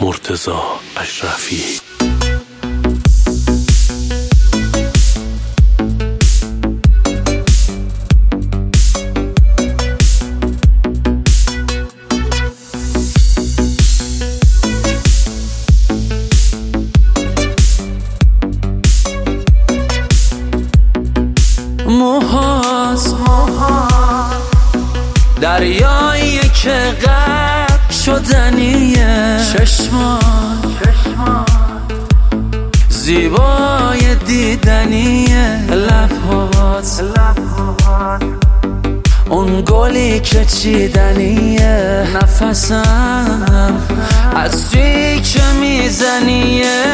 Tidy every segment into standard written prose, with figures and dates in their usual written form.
مرتضی اشرفی. موهاست دریایی که غرق شدنیه، چشمان زیبای دیدنیه، لبهات اون گلی که چیدنیه، نفسم عطری که میزنیه.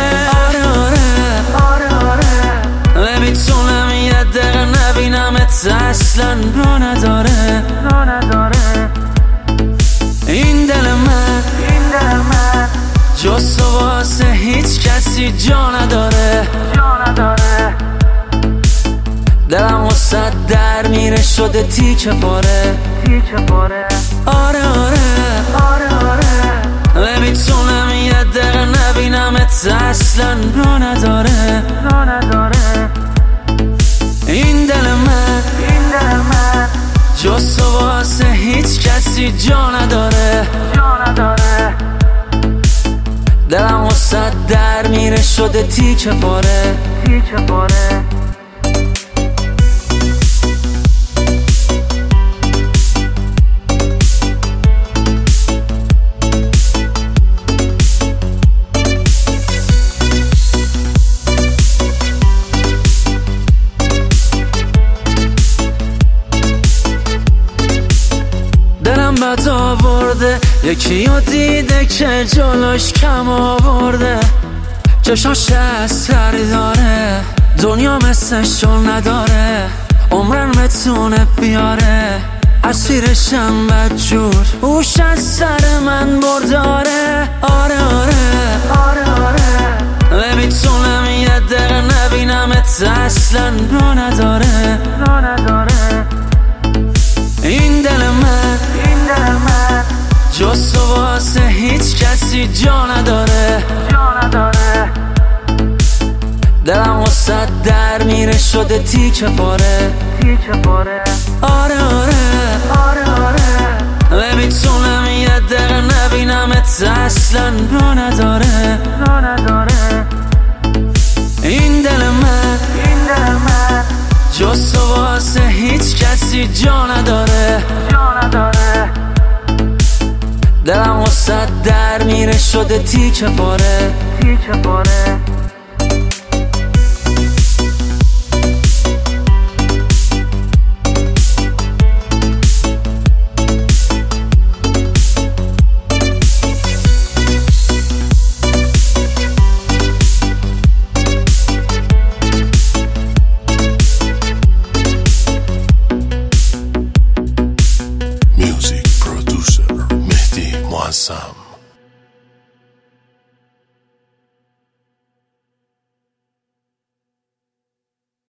آره نمیتونم یه دقیقه نبینمت، اصلا رو نداره این دل من جز تو واسه هیچ کسی جا نداره. دلم واسه در میره شده تیکه پاره. آره نمیتونم یه دقیقه نبینمت، اصلا رو نداره این دل من جز تو واسه هیچ کسی جا نداره. دلم واسه در میره شده تیکه پاره. دلم بد آورده، یکی رو دیده که جلوش کم آورده، چشاش اثری داره، دنیا مثلشو نداره، عمرم بتونه بیاره، اسیرشم بدجور، اوش از سر من برداره. آره نمیتونم یه دقیقه نبینمت، اصلا رو نداره این دل من جز تو واسه هیچ کسی جا نداره. دلم واسه در میره شده تیکه پاره. آره نمیتونم یه دقیقه نبینمت، اصلا رو نداره این دل من جز تو واسه هیچ کسی جا نداره. دلم واسه در میره شده تیکه پاره. Music producer Mehdi Muazzam.